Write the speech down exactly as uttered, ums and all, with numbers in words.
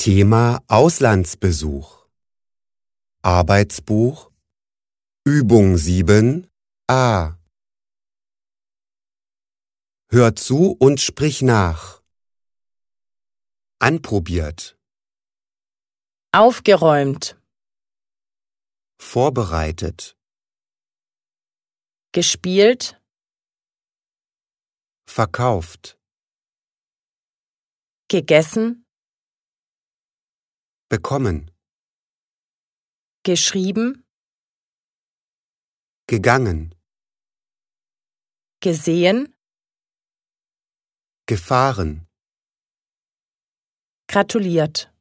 Thema Auslandsbesuch. Arbeitsbuch Übung sieben a. Hör zu und sprich nach. Anprobiert. Aufgeräumt. Vorbereitet. Gespielt. Verkauft. Gegessen. Bekommen. Geschrieben. Gegangen. Gesehen. Gefahren. Gratuliert.